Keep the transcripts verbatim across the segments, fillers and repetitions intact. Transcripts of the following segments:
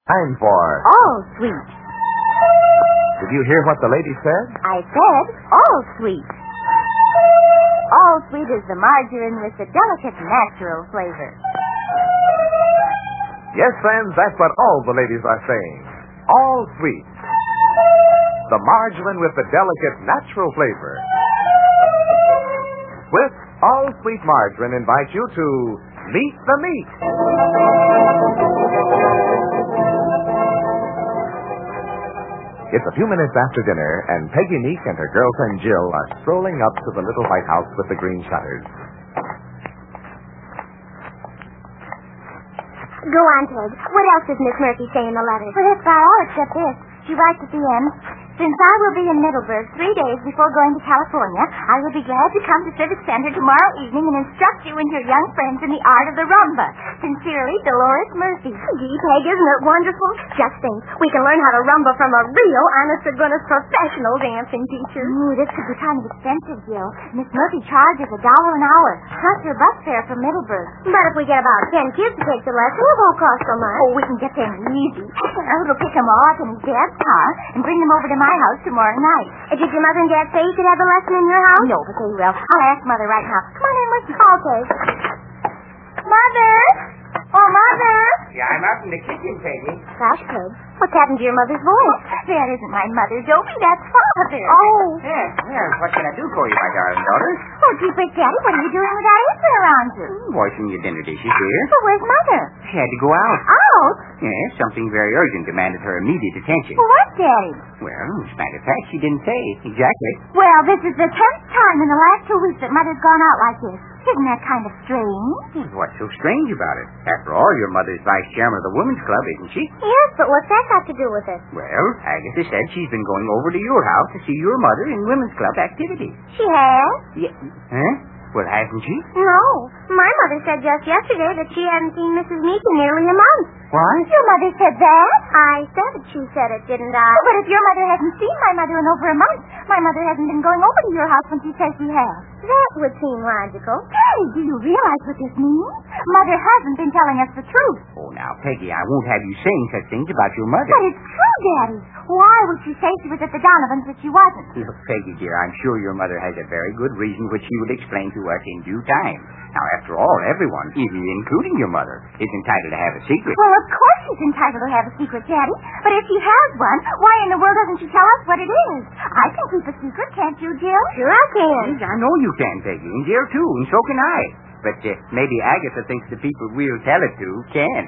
Time for All Sweet. Did you hear what the lady said? I said All Sweet. All Sweet is the margarine with the delicate natural flavor. Yes, friends, that's what all the ladies are saying. All Sweet. The margarine with the delicate natural flavor. With All Sweet Margarine invites you to Meet the Meat. It's a few minutes after dinner, and Peggy Meek and her girlfriend Jill are strolling up to the little white house with the green shutters. Go on, Peg. What else does Miss Murphy say in the letter? Well, that's about all except this. She writes at the end, since I will be in Middleburg three days before going to California, I will be glad to come to Civic Center tomorrow evening and instruct you and your young friends in the art of the rumba. Sincerely, Dolores Murphy. Gee, Peg, isn't it wonderful? Just think, we can learn how to rumba from a real, honest-to-goodness professional dancing teacher. Ooh, this could be kind of expensive, Jill. Miss Murphy charges a dollar an hour, plus your bus fare from Middleburg. But if we get about ten kids to take the lesson, it won't cost so much. Oh, we can get them easy. We'll pick them all up in his dad's car and bring them over to my house tomorrow night. Uh, did your mother and dad say you could have the lesson in your house? No, but they will. I'll ask Mother right now. Come on in with me. Okay. Mother! Oh, Mother! Yeah, I'm out in the kitchen, Peggy. Gosh, Peg, what's happened to your mother's voice? That isn't my mother, Dopey. That's Father. Oh. Yes, yes. What can I do for you, my darling daughter? Oh, gee, but Daddy, what are you doing with that apron around you? Washing your dinner dishes here. Well, where's Mother? She had to go out. Out? Yes, something very urgent demanded her immediate attention. For what, Daddy? Well, as a matter of fact, she didn't say exactly. Well, this is the tenth time in the last two weeks that Mother's gone out like this. Isn't that kind of strange? What's so strange about it? After all, your mother's vice chairman of the women's club, isn't she? Yes, but what's that got to do with it? Well, Agatha said she's been going over to your house to see your mother in women's club activities. She has? Yeah. Huh? Well, hasn't she? No. My mother said just yesterday that she hadn't seen Missus Meek in nearly a month. What? Your mother said that? I said it. She said it, didn't I? Oh, but if your mother hasn't seen my mother in over a month, my mother hasn't been going over to your house when she says she has. That would seem logical. Daddy, do you realize what this means? Mother hasn't been telling us the truth. Oh, now, Peggy, I won't have you saying such things about your mother. But it's true, Daddy. Why would she say she was at the Donovans if she wasn't? Look, Peggy, dear, I'm sure your mother has a very good reason which she will explain to us in due time. Now, after all, everyone, even including your mother, is entitled to have a secret. Well, of course she's entitled to have a secret, Daddy. But if she has one, why in the world doesn't she tell us what it is? I can keep a secret, can't you, Jill? Sure I can. Yes, I know you can, Peggy, and dear, too, and so can I. But uh, maybe Agatha thinks the people we'll tell it to can't.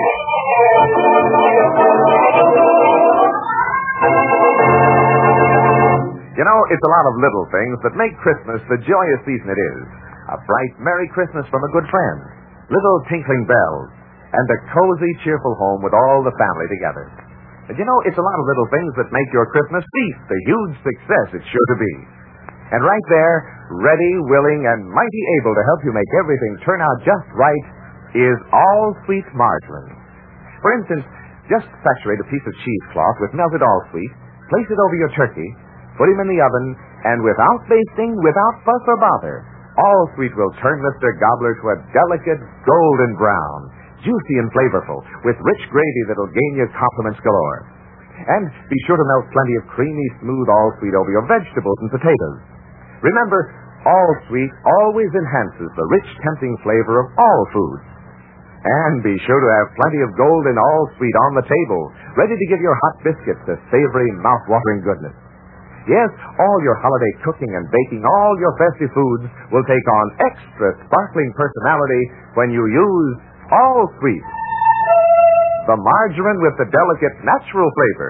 You know, it's a lot of little things that make Christmas the joyous season it is. A bright, Merry Christmas from a good friend, little tinkling bells, and a cozy, cheerful home with all the family together. But you know, it's a lot of little things that make your Christmas feast the huge success it's sure to be. And right there, ready, willing, and mighty able to help you make everything turn out just right, is All Sweet Margarine. For instance, just saturate a piece of cheesecloth with melted All Sweet, place it over your turkey, put him in the oven, and without basting, without fuss or bother, All Sweet will turn Mister Gobbler to a delicate golden brown, juicy and flavorful, with rich gravy that'll gain you compliments galore. And be sure to melt plenty of creamy, smooth All Sweet over your vegetables and potatoes. Remember, All Sweet always enhances the rich, tempting flavor of all foods. And be sure to have plenty of golden All Sweet on the table, ready to give your hot biscuits a savory, mouth-watering goodness. Yes, all your holiday cooking and baking, all your festive foods will take on extra sparkling personality when you use All Sweet, the margarine with the delicate natural flavor.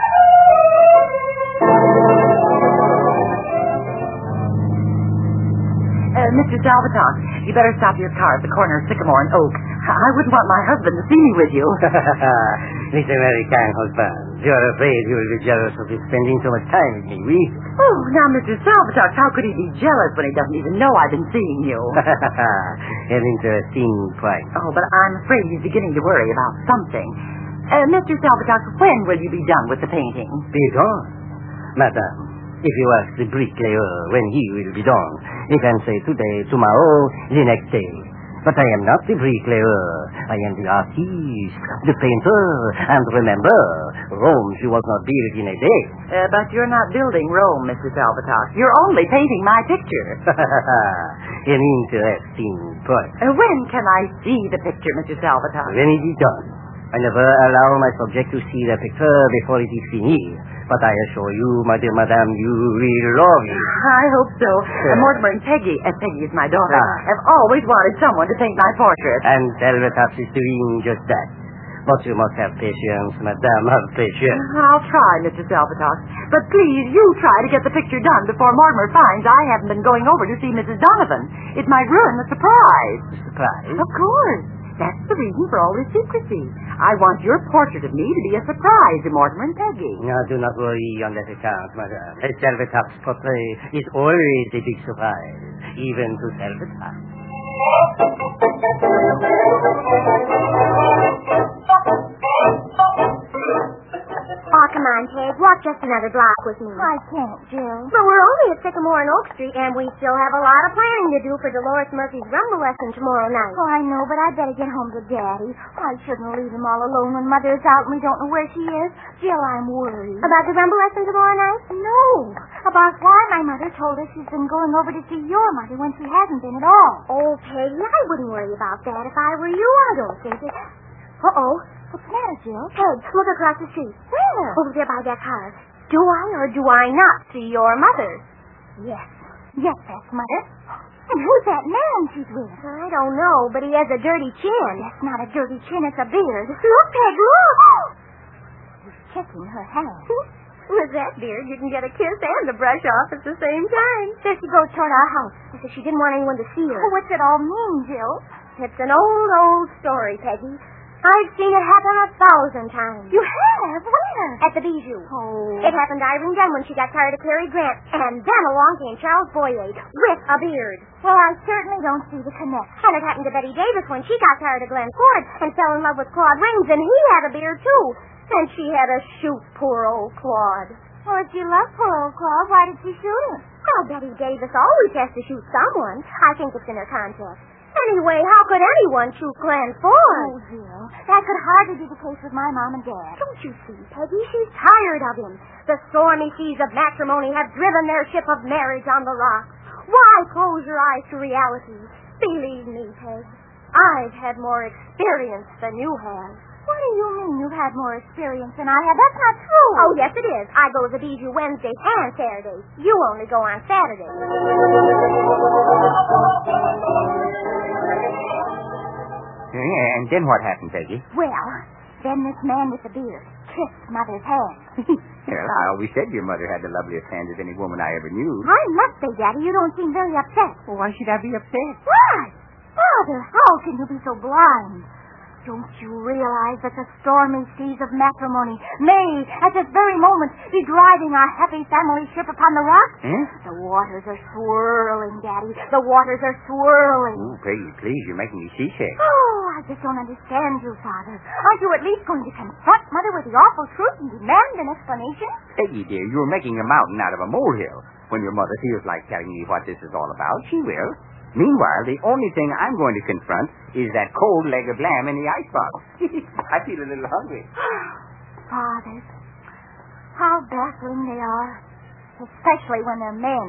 Uh, Mister Salvatore, you better stop your car at the corner of Sycamore and Oak. I wouldn't want my husband to see me with you. Mister American husband, you're afraid he will be jealous of his spending so much time with me, oui? Oh, now, Mister Salvatore, how could he be jealous when he doesn't even know I've been seeing you? An interesting point. Oh, but I'm afraid he's beginning to worry about something. Uh, Mister Salvatore, when will you be done with the painting? Be done? Madame, if you ask the bricklayer when he will be done, he can say today, tomorrow, the next day. But I am not the bricklayer. I am the artiste, the painter. And remember, Rome, she was not built in a day. Uh, but you're not building Rome, Mister Salvatore. You're only painting my picture. An interesting point. Uh, when can I see the picture, Mister Salvatore? When it is done. I never allow my subject to see the picture before it is finished. But I assure you, my dear madame, you will love it. I hope so. Uh, Mortimer and Peggy, and Peggy is my daughter, Ah. have always wanted someone to paint my portrait. And Salvatore is doing just that. But you must have patience, madame, have patience. I'll try, Mister Salvatore. But please, you try to get the picture done before Mortimer finds I haven't been going over to see Missus Donovan. It might ruin the surprise. Surprise? Of course. That's the reason for all this secrecy. I want your portrait of me to be a surprise to Mortimer and Peggy. No, do not worry on that account, madame. Salvatore's portrait is always a big surprise, even to Salvatore. Oh, come on, Peg. Walk just another block with me. I can't, Jill. But we're only at Sycamore and Oak Street, and we still have a lot of planning to do for Dolores Murphy's rumble lesson tomorrow night. Oh, I know, but I'd better get home to Daddy. I shouldn't leave him all alone when Mother's out and we don't know where she is. Jill, I'm worried. About the rumble lesson tomorrow night? No, about why my mother told us she's been going over to see your mother when she hasn't been at all. Oh, Peggy, I wouldn't worry about that if I were you. I don't think it. Uh-oh. What's the matter, Jill? Peg, look across the street. Where? Over there by that car. Do I or do I not see your mother? Yes. Yes, that's Mother. And who's that man she's with? I don't know, but he has a dirty chin. That's not a dirty chin, it's a beard. Look, Peg, look. He's kissing her hand. With that beard, you can get a kiss and a brush off at the same time. There she goes toward our house. As if she didn't want anyone to see her. Oh, what's it all mean, Jill? It's an old, old story, Peggy. I've seen it happen a thousand times. You have? Where? At the Bijou. Oh. It happened to Irene Dunn when she got tired of Cary Grant. And then along came Charles Boyer with a beard. Well, I certainly don't see the connection. And it happened to Betty Davis when she got tired of Glenn Ford and fell in love with Claude Rains, and he had a beard, too. And she had to shoot poor old Claude. Well, if she loved poor old Claude, why did she shoot him? Well, Betty Davis always has to shoot someone. I think it's in her contract. Anyway, how could anyone shoot Glenn Ford? Oh, Jill, that could hardly be the case with my mom and Dad. Don't you see, Peggy? She's tired of him. The stormy seas of matrimony have driven their ship of marriage on the rocks. Why close your eyes to reality? Believe me, Peg, I've had more experience than you have. What do you mean you've had more experience than I have? That's not true. Oh, yes, it is. I go to the Bijou Wednesdays and Saturdays. You only go on Saturdays. Yeah, and then what happened, Peggy? Well, then this man with the beard kissed Mother's hand. Well, I always said your mother had the loveliest hands of any woman I ever knew. I must say, Daddy, you don't seem very upset. Well, why should I be upset? Why? Father, how can you be so blind? Don't you realize that the stormy seas of matrimony may, at this very moment, be driving our happy family ship upon the rocks? Huh? The waters are swirling, Daddy. The waters are swirling. Oh, Peggy, please, you're making me seasick. Oh, I just don't understand you, Father. Aren't you at least going to confront Mother with the awful truth and demand an explanation? Peggy, dear, you're making a mountain out of a molehill. When your mother feels like telling me what this is all about, she will. Meanwhile, the only thing I'm going to confront is that cold leg of lamb in the icebox. I feel a little hungry. Fathers, how baffling they are, especially when they're men.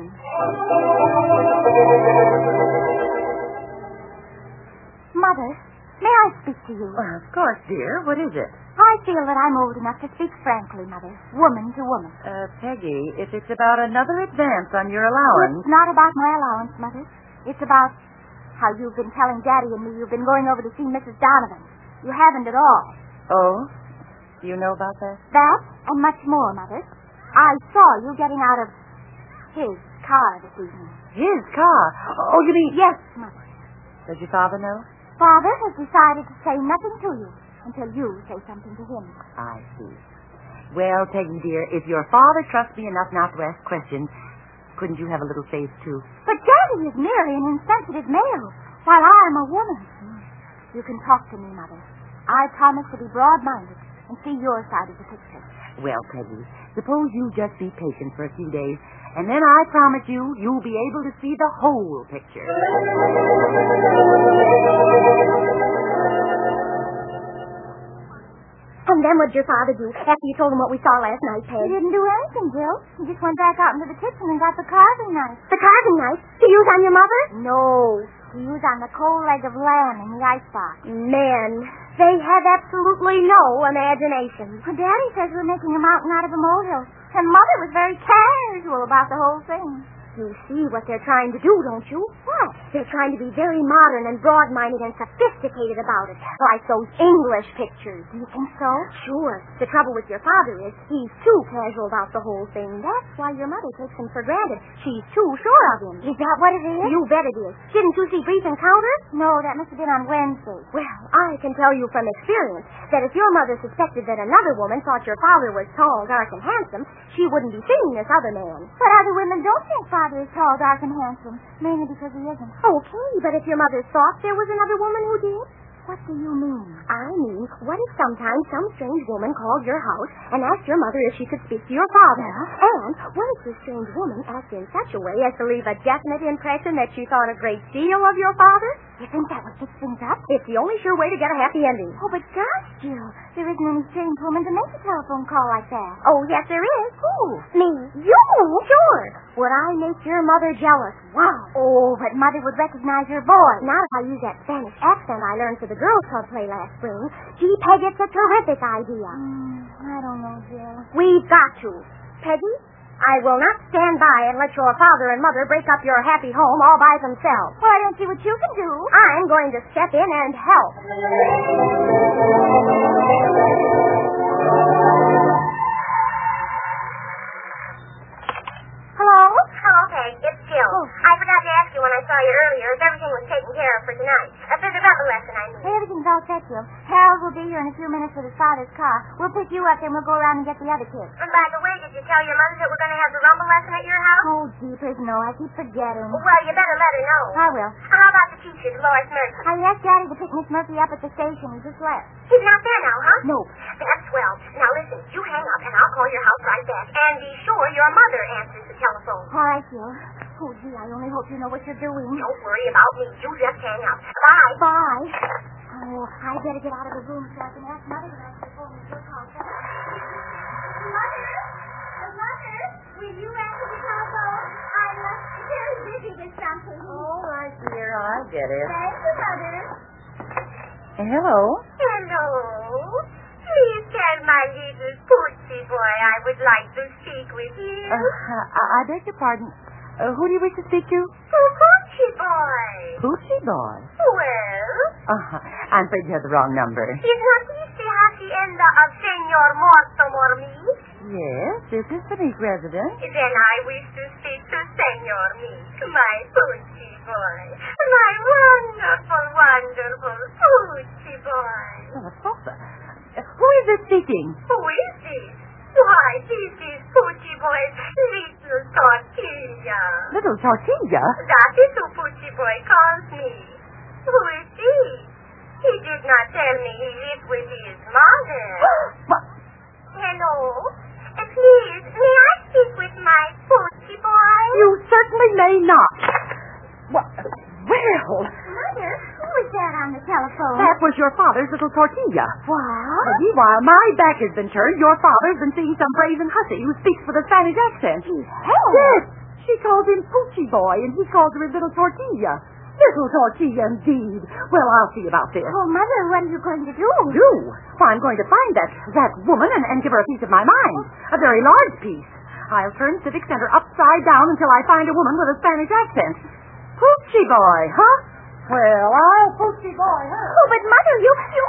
Mother, may I speak to you? Well, of course, dear. What is it? I feel that I'm old enough to speak frankly, Mother, woman to woman. Uh, Peggy, if it's about another advance on your allowance... It's not about my allowance, Mother. It's about how you've been telling Daddy and me you've been going over to see Missus Donovan. You haven't at all. Oh? You know about that? That and much more, Mother. I saw you getting out of his car this evening. His car? Oh, you mean... Yes, Mother. Does your father know? Father has decided to say nothing to you until you say something to him. I see. Well, Peggy, dear, if your father trusts me enough not to ask questions, couldn't you have a little faith, too? But Daddy is merely an insensitive male, while I'm a woman. You can talk to me, Mother. I promise to be broad-minded and see your side of the picture. Well, Peggy, suppose you just be patient for a few days, And then I promise you, you'll be able to see the whole picture. And then what'd your father do after you told him what we saw last night, Peg? He didn't do anything, Jill. He just went back out into the kitchen and got the carving knife. The carving knife? To use on your mother? No, he used on the cold leg of lamb in the icebox. Men, they have absolutely no imagination. Well, Daddy says we're making a mountain out of a molehill. And Mother was very casual about the whole thing. You see what they're trying to do, don't you? What? They're trying to be very modern and broad-minded and sophisticated about it, like those English pictures. Do you think so? Sure. The trouble with your father is he's too casual about the whole thing. That's why your mother takes him for granted. She's too sure of him. Is that what it is? You bet it is. Didn't you see Brief Encounter? No, that must have been on Wednesday. Well, I can tell you from experience that if your mother suspected that another woman thought your father was tall, dark, and handsome, she wouldn't be seeing this other man. But other women don't think Father is tall, dark, and handsome, mainly because he isn't. Okay, but if your mother thought there was another woman who did? What do you mean? I mean, what if sometimes some strange woman called your house and asked your mother if she could speak to your father? Yeah? And what if this strange woman acted in such a way as to leave a definite impression that she thought a great deal of your father? You think that would fix things up? It's the only sure way to get a happy ending. Oh, but gosh, Jill, there isn't any strange woman to make a telephone call like that. Oh, yes, there is. Who? Me. You? Sure. Would I make your mother jealous? Wow. Oh, but Mother would recognize your voice. Not if I use that Spanish accent I learned for the girls' club play last spring. Gee, Peg, it's a terrific idea. Mm, I don't know, Jill. We've got to. Peggy, I will not stand by and let your father and mother break up your happy home all by themselves. Well, I don't see what you can do. I'm going to step in and help. Hello? Hello, Peg. It's Jill. Oh. I forgot to ask you when I saw you earlier if everything was taken care of for tonight. Uh, for the rubber lesson, I mean. Everything's all set, Jill. Harold will be here in a few minutes with his father's car. We'll pick you up, then we'll go around and get the other kids. And by the way, did you tell your mother that we're going to have the rumble lesson at your house? Oh, jeepers, no. I keep forgetting. Well, you better let her know. I will. How about the teacher, Dolores Murphy? I asked Daddy to pick Miss Murphy up at the station. He just left. He's not there now, huh? No. That's swell. Now listen, you hang up and I'll call your house right back. And be sure your mother answers the telephone. All right, Jill. Oh, gee, I only hope you know what you're doing. Don't worry about me. You just hang up. Bye. Bye. Oh, I better get out of the room so I can ask Mother to answer the phone when she'll call back. Mother? Mother? Will you answer the telephone? I'm uh, very busy with something. Oh, right, dear. I get it. Thank you, Mother. Hello? Hello. Please tell my little Poochie boy I would like to speak with you. Uh, I, I beg your pardon. Uh, who do you wish to speak to? Oh, Poochie boy. Poochie boy. Well, Uh-huh. I'm afraid you have the wrong number. is not this the hacienda of Senor Mortimer Meek? Yes, this is the Meek residence. Then I wish to speak to Senor Meek, my Poochie boy. My wonderful, wonderful Poochie boy. Oh, Salsa. Uh, who is this speaking? Who is this? Why, this is Poochie boy's little tortilla. Little Tortilla? That is who Poochie boy calls me. Who is he? He did not tell me he lived with his mother. What? Hello? Uh, Please, may I speak with my Poochie boy? You certainly may not. What? Well, Mother, who was that on the telephone? that was your father's little Tortilla. What? Peggy, while my back has been turned, your father's been seeing some brazen hussy who speaks with a Spanish accent. Hey! Yes, she calls him Poochie Boy, and he calls her his little Tortilla. Little Tortilla, indeed. Well, I'll see about this. Oh, Mother, what are you going to do? Do? Why, I'm going to find that, that woman and, and give her a piece of my mind. A very large piece. I'll turn Civic Center upside down until I find a woman with a Spanish accent. Poochie Boy, huh? Well, I'll Poochie Boy her. Oh, but Mother, you... you...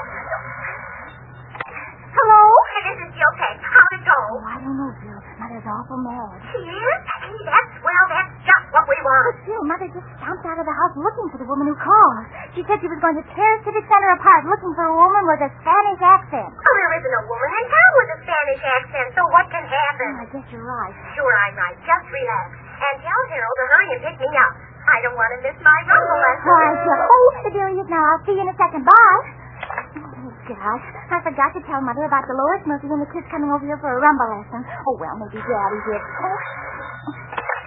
Hello? Hey, this is Jill Peg. How'd it go? Oh, I don't know, Jill. Mother's awful mad. She is? Hey, that's well, that's just what we want. But Jill, Mother just jumped out of the house looking for the woman who called. She said she was going to tear Civic Center apart looking for a woman with a Spanish accent. Oh, there isn't a woman in town with a Spanish accent, so what can happen? Oh, I guess you're right. Sure, I'm right. Just relax. And tell Harold to hurry and pick me up. I don't want to miss my rumble lesson. All right, Jill. Oh, there he is now. I'll see you in a second. Bye. Oh, gosh. I forgot to tell Mother about Dolores Murphy and the kids coming over here for a rumble lesson. Oh, well, maybe Daddy did. Oh.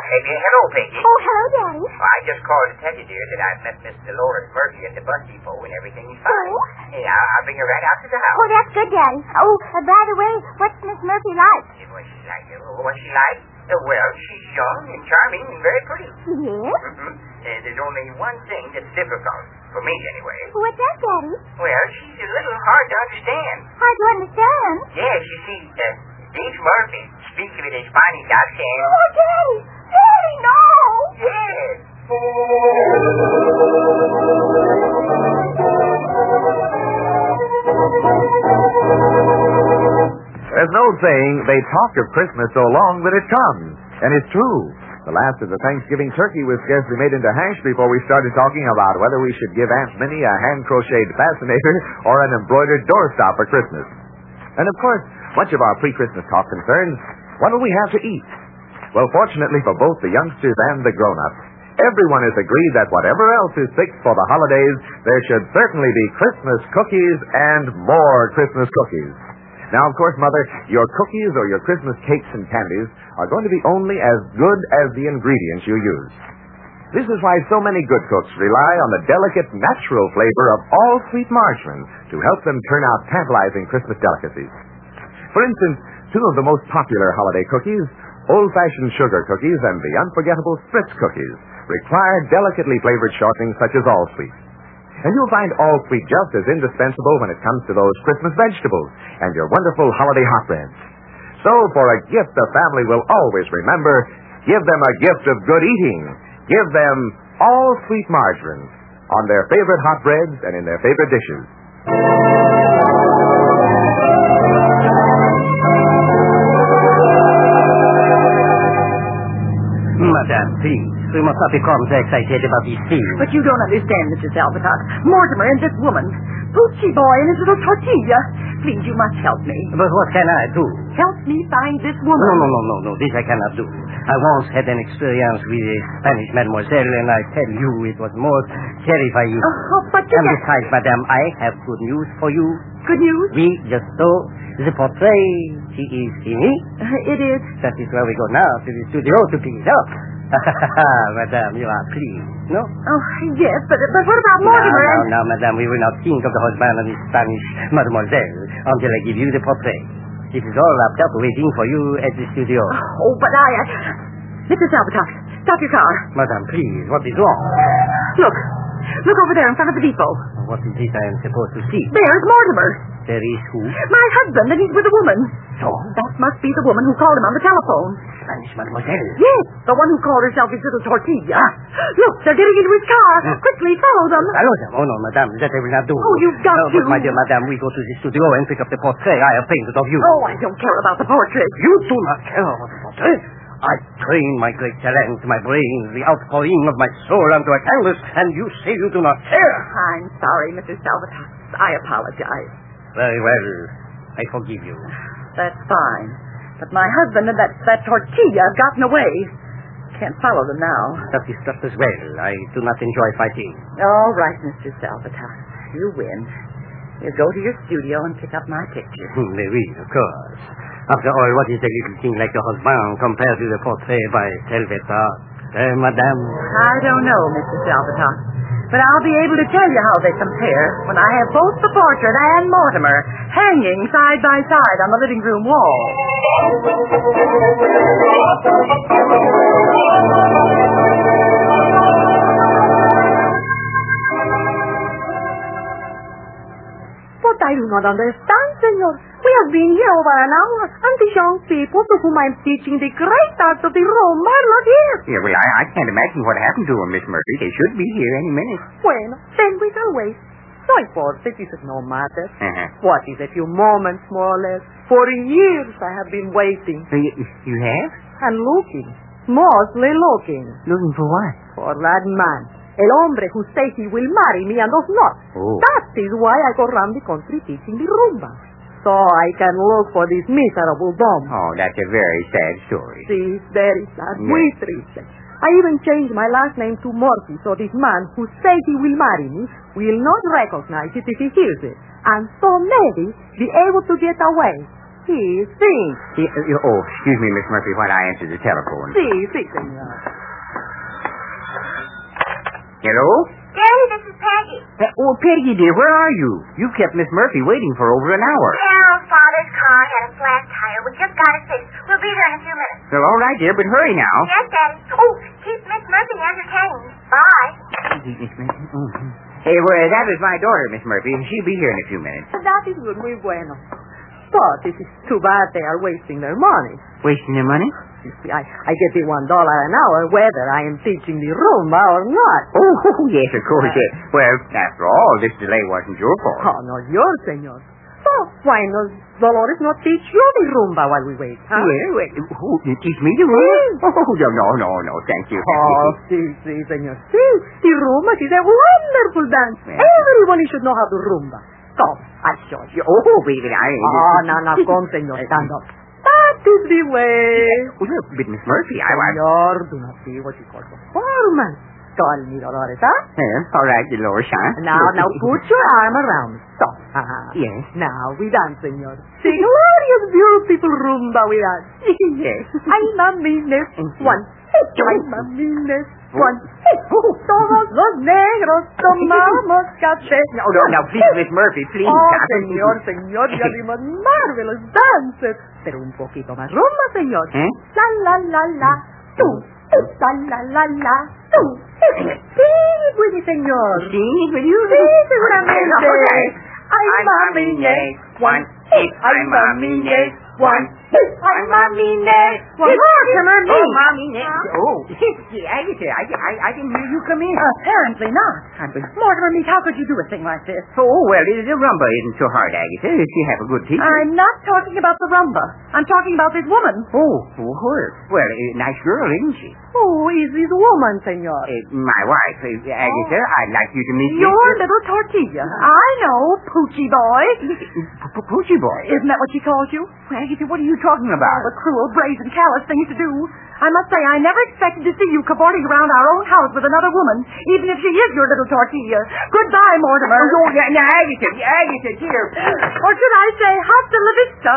Peggy. Hello, Peggy. Oh, hello, Daddy. Well, I just called to tell you, dear, that I've met Miss Dolores Murphy at the bus depot and everything is fine. Oh? Yeah, I'll, I'll bring her right out to the house. Oh, that's good, Daddy. Oh, uh, by the way, what's Miss Murphy like? Yeah, what's she like? Uh, What's she like? Uh, well, she's young and charming and very pretty. Yes? Mm-hmm. Uh, there's only one thing that's difficult, for me anyway. What's that, Daddy? Well, she's a little hard to understand. Hard to understand. Yes, you see, uh, Miss Murphy speaks with a Spanish accent. Oh, Daddy! Daddy, no! Yes. There's no saying they talk of Christmas so long that it comes. And it's true. The last of the Thanksgiving turkey was scarcely made into hash before we started talking about whether we should give Aunt Minnie a hand-crocheted fascinator or an embroidered doorstop for Christmas. And, of course, much of our pre-Christmas talk concerns what will we have to eat. Well, fortunately for both the youngsters and the grown-ups, everyone has agreed that whatever else is fixed for the holidays, there should certainly be Christmas cookies and more Christmas cookies. Now, of course, Mother, your cookies or your Christmas cakes and candies are going to be only as good as the ingredients you use. This is why so many good cooks rely on the delicate, natural flavor of all sweet margarine to help them turn out tantalizing Christmas delicacies. For instance, two of the most popular holiday cookies, old-fashioned sugar cookies and the unforgettable Spritz cookies, require delicately flavored shortenings such as All-Sweet. And you'll find All-Sweet just as indispensable when it comes to those Christmas vegetables and your wonderful holiday hot breads. So, for a gift the family will always remember, give them a gift of good eating. Give them All-Sweet margarine on their favorite hot breads and in their favorite dishes. Madame, please. We must not become so excited about these things. But you don't understand, Mister Salvatore. Mortimer and this woman. Poochie boy and his little tortilla. Please, you must help me. But what can I do? Help me find this woman. No, no, no, no, no. This I cannot do. I once had an experience with a Spanish mademoiselle, and I tell you it was most terrifying. Oh, but you And can't- besides, Madame, I have good news for you. Good news? We just saw the portrait. She is finished. Uh, it is. That is where we go now, to the studio to pick it up. Madame, you are pleased, no? Oh, yes, but, but what about Mortimer? Now, and- now, now, Madame, we will not think of the husband and his Spanish mademoiselle until I give you the portrait. It is all wrapped up waiting for you at the studio. Oh, but I... I... Mister Salvatore, stop your car. Madame, please, what is wrong? Look. Look over there in front of the depot. What is it I am supposed to see? There's Mortimer. There is who? My husband, and he's with a woman. So? That must be the woman who called him on the telephone. Spanish mademoiselle. Yes, the one who called herself his little tortilla. Look, they're getting into his car. Hmm. Quickly, follow them. Follow them. Oh, no, Madame, that I will not do. Oh, you've got no, to. But, my dear Madame, we go to the studio and pick up the portrait. I have painted of you. Oh, I don't care about the portrait. You do not care about the portrait? I train my great talent, my brains, the outpouring of my soul onto a canvas, and you say you do not care. I'm sorry, Mister Salvatore. I apologize. Very well. I forgive you. That's fine. But my husband and that, that tortilla have gotten away. Can't follow them now. That is just as well. I do not enjoy fighting. All right, Mister Salvatore. You win. You go to your studio and pick up my picture. Oui, of course. After all, what is a little thing like the husband compared to the portrait by Salvatore? Eh, Madame? I don't know, Mister Salvatore. But I'll be able to tell you how they compare when I have both the portrait and Mortimer hanging side by side on the living room wall. But I do not understand, senor. We have been here over an hour, and the young people to whom I'm teaching the great art of the Rome are not here. Yeah, well, I, I can't imagine what happened to them, Miss Murphy. They should be here any minute. Bueno, then we shall wait. No importa, it is no matter. Uh-huh. What is a few moments, more or less? For years I have been waiting So you, you have? and looking, mostly looking, Looking for what? for that man. El hombre who says he will marry me and does not. Oh. That is why I go round the country teaching the rumba. So I can look for this miserable bomb. Oh, that's a very sad story. Sí, very sad, Yes. muy triste. I even changed my last name to Morphy, so this man who says he will marry me will not recognize it if he hears it, and so maybe be able to get away. Si, si. Yeah, oh, excuse me, Miss Murphy, while I answer the telephone. Si, si, senor. Hello? Daddy, this is Peggy. Uh, oh, Peggy, dear, where are you? You've kept Miss Murphy waiting for over an hour. Well, Father's car had a flat tire. We just got it fixed. We'll be there in a few minutes. Well, all right, dear, but hurry now. Yes, Daddy. Oh, keep Miss Murphy entertained. Bye. Miss Murphy. Mm-hmm. Hey, well, that is my daughter, Miss Murphy, and she'll be here in a few minutes. That is good, muy bueno. But it is too bad they are wasting their money. Wasting their money? You see, I, I get the one dollar an hour whether I am teaching the Rumba or not. Oh, yes, of course, yes. Well, after all, this delay wasn't your fault. Oh, not yours, senor. So, why does Dolores not teach you the Rumba while we wait, huh? Well, well, who, you teach me the Rumba? Oh, no, no, no, no, thank you. Oh, si, si, senor. Si, the Rumba is a wonderful dance. Yeah. Everybody should know how to Rumba. Come, I'll show you. Oh, baby, I... Oh, no, no, come, senor, stand up. That is the way. Oh, look, but Miss Murphy, I... I... Senor, do not see what you call performance. Call me, Dolores, huh? Yeah, all right, Dolores, huh? Now, now, put your arm around me. Stop. Uh-huh. Yes. Now, we dance, senor. Sing glorious, beautiful rumba with us. Yes. Ay, mamines. Mhm. One. Ay, mamines. One. Todos los negros tomamos café. No, no, now, please, Miss Murphy, please. Oh, señor, señor, you are the most marvelous dancer. Pero un poquito más rumba, señor. ¿Eh? La, la, la, la. Tú. La, la, la, la. Tú. Sing it with me, señor. Sing it with you? Sí, seguramente. Okay. Ay, mamine. One. Ay, mamine. One. Ay, mamine. One. Mortimer, me. Oh, mommy, next. Oh, yeah, I, I, I, I didn't hear you come in. Apparently not. Mortimer, me, how could you do a thing like this? Oh, well, the rumba isn't so hard, Agatha, if you have a good teacher. I'm not talking about the rumba. I'm talking about this woman. Oh, oh, her. Well, a nice girl, isn't she? Who is this woman, senor? Uh, my wife, uh, Agatha. Oh. I'd like you to meet Your Mister little tortilla. I know, Poochie boy. P- Poochie boy. Isn't that what she calls you? Agatha, what are you talking All about? the cruel, brazen, callous things to do. I must say, I never expected to see you cavorting around our own house with another woman, even if she is your little tortilla. Goodbye, Mortimer. Oh, no, now, now, Agatha, Agatha, dear. Or should I say, hasta la vista?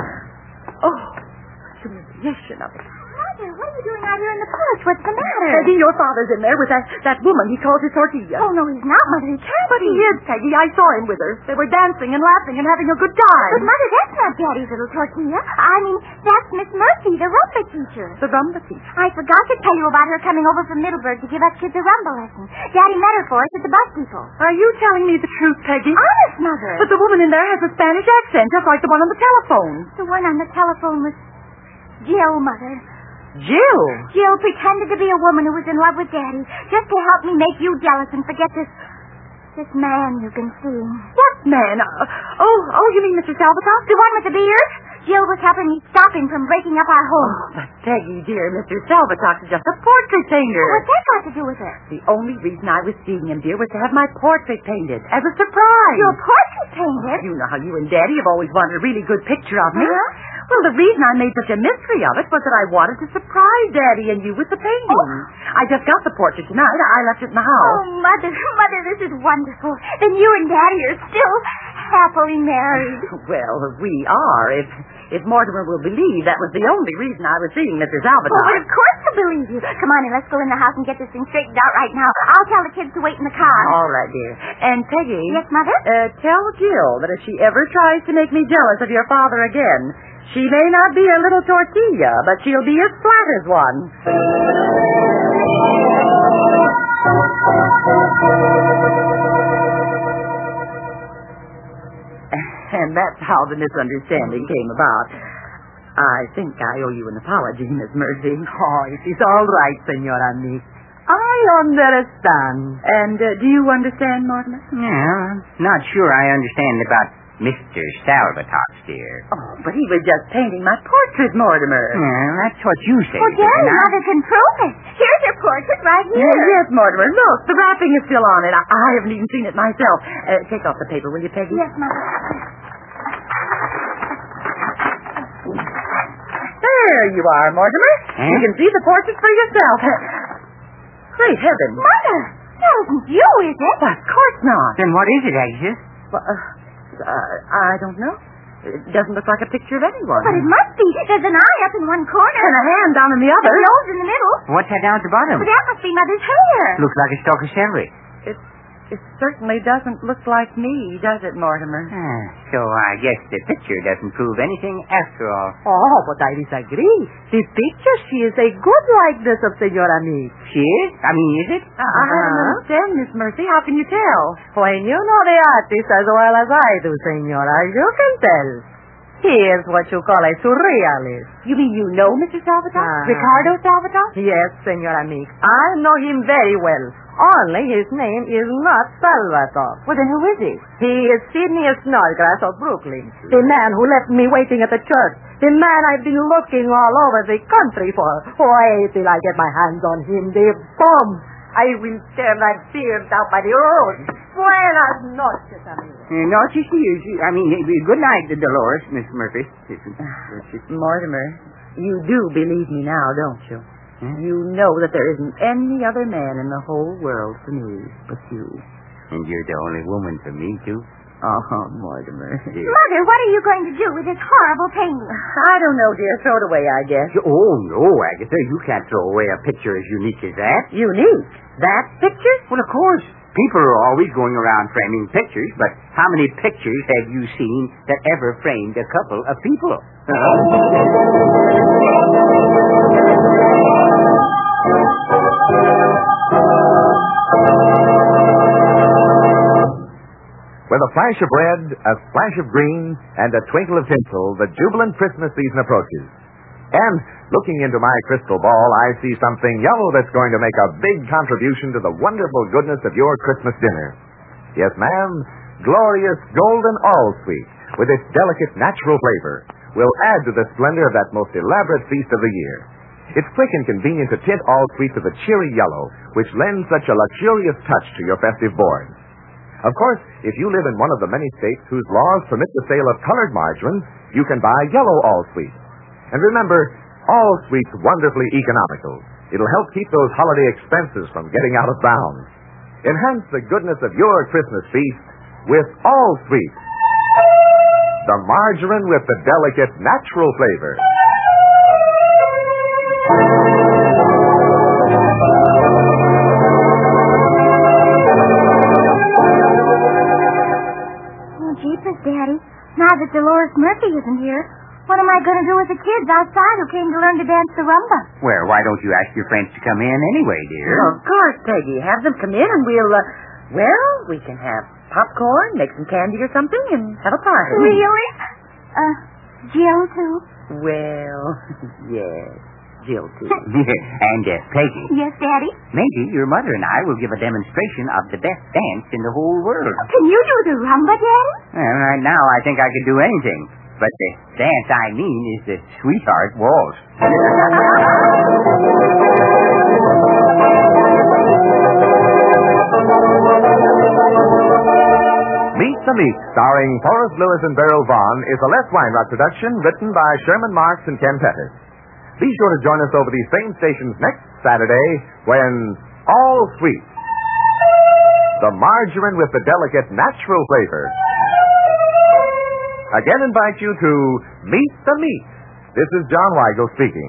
Oh, humiliation of it. Mother, what are you doing out here in the porch? What's the matter? Peggy, your father's in there with that, that woman he calls his tortilla. Oh, no, he's not, Mother. He can't But be. he is, Peggy. I saw him with her. They were dancing and laughing and having a good time. But, Mother, that's not Daddy's little tortilla. I mean, that's Miss Murphy, the rumba teacher. The rumba teacher. I forgot to tell you about her coming over from Middleburg to give us kids a rumba lesson. Daddy met her for us at the bus depot. Are you telling me the truth, Peggy? Honest, Mother. But the woman in there has a Spanish accent, just like the one on the telephone. The one on the telephone was Jill, Mother. Jill? Jill pretended to be a woman who was in love with Daddy, just to help me make you jealous and forget this... this man you've been seeing. What man? Uh, oh, oh, you mean Mister Salvatore? The one with the beard? Jill was helping me stop him from breaking up our home. Oh, but Peggy, dear, Mister Salvatore is just a portrait painter. What's that got to do with it? The only reason I was seeing him, dear, was to have my portrait painted as a surprise. Your portrait painted? You know how you and Daddy have always wanted a really good picture of me. Uh-huh. Well, the reason I made such a mystery of it was that I wanted to surprise Daddy and you with the painting. Oh. I just got the portrait tonight. I left it in the house. Oh, Mother, Mother, this is wonderful. Then you and Daddy are still happily married. Well, we are. If if Mortimer will believe that was the only reason I was seeing Mister Salvatore. Oh, but of course I believe you. Come on in, let's go in the house and get this thing straightened out right now. I'll tell the kids to wait in the car. All right, dear. And Peggy. Yes, Mother? Uh, tell Jill that if she ever tries to make me jealous of your father again, she may not be a little tortilla, but she'll be as flat as one. And that's how the misunderstanding came about. I think I owe you an apology, Miss Mercy. Oh, it is all right, Senora Nick. I understand. And uh, do you understand, Mortimer? Yeah, not sure I understand about Mister Salvatore, dear. Oh, but he was just painting my portrait, Mortimer. Yeah, that's what you say. Oh, Daddy, and I- Mother can prove it. Here's your portrait right here. Yes, yes, Mortimer. Look, the wrapping is still on it. I, I haven't even seen it myself. Uh, take off the paper, will you, Peggy? Yes, Mother. There you are, Mortimer. Huh? You can see the portrait for yourself. Great heavens. Mother, that isn't you, is it? Well, of course not. Then what is it, Agatha? Well, uh, uh, I don't know. It doesn't look like a picture of anyone. But it must be. There's an eye up in one corner. And a hand down in the A other. nose in the middle. What's that down at the bottom? But that must be Mother's hair. Looks like a stalk of celery. It, it certainly doesn't look like me, does it, Mortimer? Ah, so I guess the picture doesn't prove anything after all. Oh, but I disagree. The picture, she is a good likeness of Senora Meek. She is? I mean, is it? Uh, I don't understand, Miss Mercy. How can you tell? When you know the artist as well as I do, Senora, you can tell. He is what you call a surrealist. You mean you know Mister Salvatore? Uh-huh. Ricardo Salvatore? Yes, Senora Meek. I know him very well. Only his name is not Salvatore. Well, then who is he? He is Sidney Snodgrass of Brooklyn, the man who left me waiting at the church, the man I've been looking all over the country for. Wait till I get my hands on him, the bum. I will tear that beard out by the road. Buenas noches, amigo. Uh, no, she, she, she, I mean, uh, good night, Dolores, Miss Murphy. Mortimer, you do believe me now, don't you? Hmm? You know that there isn't any other man in the whole world for me but you. And you're the only woman for me, too. Oh, Mortimer. Yeah. Mother, what are you going to do with this horrible painting? I don't know, dear. Throw it away, I guess. Oh, no, Agatha, you can't throw away a picture as unique as that. Unique? That picture? Well, of course. People are always going around framing pictures, but how many pictures have you seen that ever framed a couple of people? With a flash of red, a splash of green, and a twinkle of tinsel, the jubilant Christmas season approaches. And, looking into my crystal ball, I see something yellow that's going to make a big contribution to the wonderful goodness of your Christmas dinner. Yes, ma'am, glorious golden all-sweet, with its delicate natural flavor, will add to the splendor of that most elaborate feast of the year. It's quick and convenient to tint all-sweet to the cheery yellow, which lends such a luxurious touch to your festive board. Of course, if you live in one of the many states whose laws permit the sale of colored margarine, you can buy yellow all-sweet. And remember, all-sweet's wonderfully economical. It'll help keep those holiday expenses from getting out of bounds. Enhance the goodness of your Christmas feast with all-sweet. The margarine with the delicate natural flavor. Jeepers, Daddy. Now that Dolores Murphy isn't here, what am I going to do with the kids outside who came to learn to dance the rumba? Well, why don't you ask your friends to come in anyway, dear? Of course, Peggy. Have them come in and we'll, uh, well, we can have popcorn, make some candy or something, and have a party. Really? Uh, Jill, too? Well, yes, Jill, too. And, uh, Peggy, Yes, Daddy? maybe your mother and I will give a demonstration of the best dance in the whole world. Can you do the rumba, Daddy? Well, right now, I think I could do anything. But the dance I mean is the sweetheart waltz. Meet the Meek, starring Forrest Lewis and Beryl Vaughn, is a Les Weinrod production written by Sherman Marks and Ken Pettis. Be sure to join us over these same stations next Saturday when All Sweet, the margarine with the delicate natural flavor, again invite you to Meet the Meek. This is John Weigel speaking.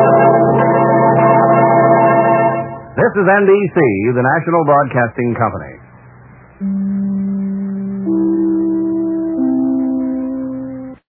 This is N B C, the National Broadcasting Company.